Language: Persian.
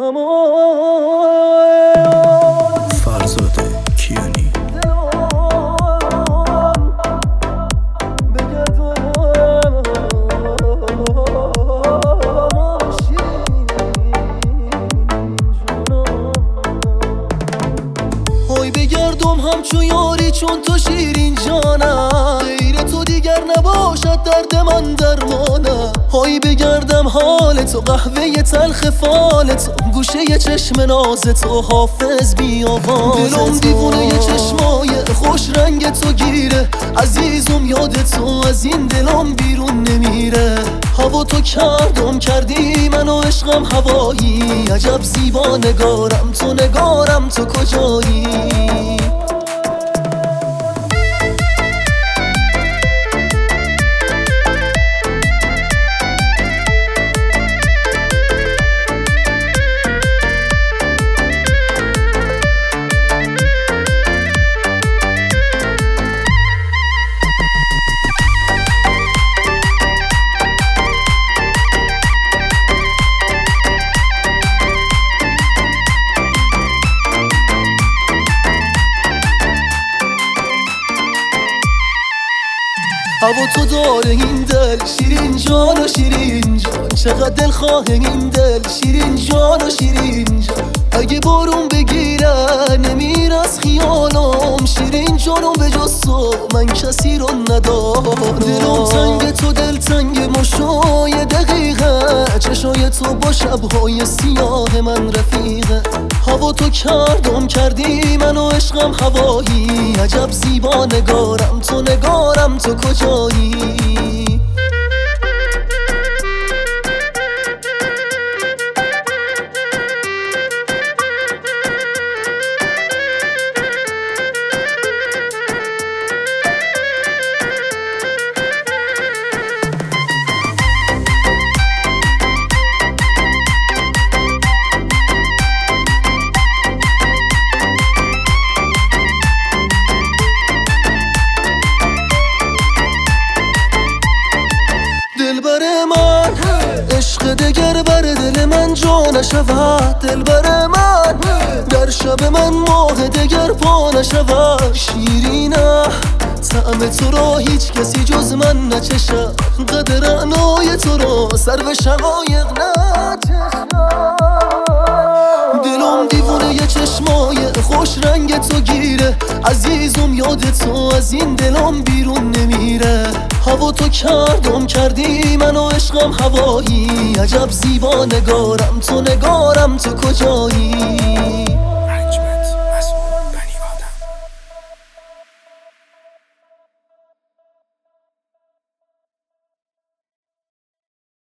فرزاده کیانی های بگردم همچو یاری چون تو شیرین جانم، غیر تو دیگر نباشد درد من درمانم. های بگردم حال تو، قهوه تلخ فال تو، گوشه چشم ناز تو، حافظ بی آواز تو. دلم دیوونه چشمای خوش رنگ تو گیره، عزیزم یاد تو از این دلم بیرون نمیره. هوا تو کردی منو عشقم هوایی، عجب زیبا نگارم تو، نگارم تو کجایی؟ هوا تو داره این دل، شیرین جان و شیرین جان، چقدر دلخواه این دل، شیرین جان و شیرین جان. اگه بارون بگیره نمیره از خیالم، شیرین جانم به جز تو من کسی رو ندارم. دلم تنگ تو دل تنگ مشای دقیقه، چشای تو با شبهای سیاه من رفیقه. هوا تو کردی منو عشقم هوایی، عجب زیبا نگارم تو، نگارم تو کجایی؟ دلبر من عشق دگر بر دل من جا نشود، دلبر من در شب من ماه دگر پا نشود. شیرینه طعم تو را هیچ کسی جز من نچشد، قدر عنای تو را سر به شقایق نچشد. دلم دیوونه یه چشمای خوش رنگ تو گیره، عزیزم یاد تو از این دلم بیرون نمیره. هوا تو کردی منو عشقم هوایی، عجب زیبا نگارم تو، نگارم تو کجایی؟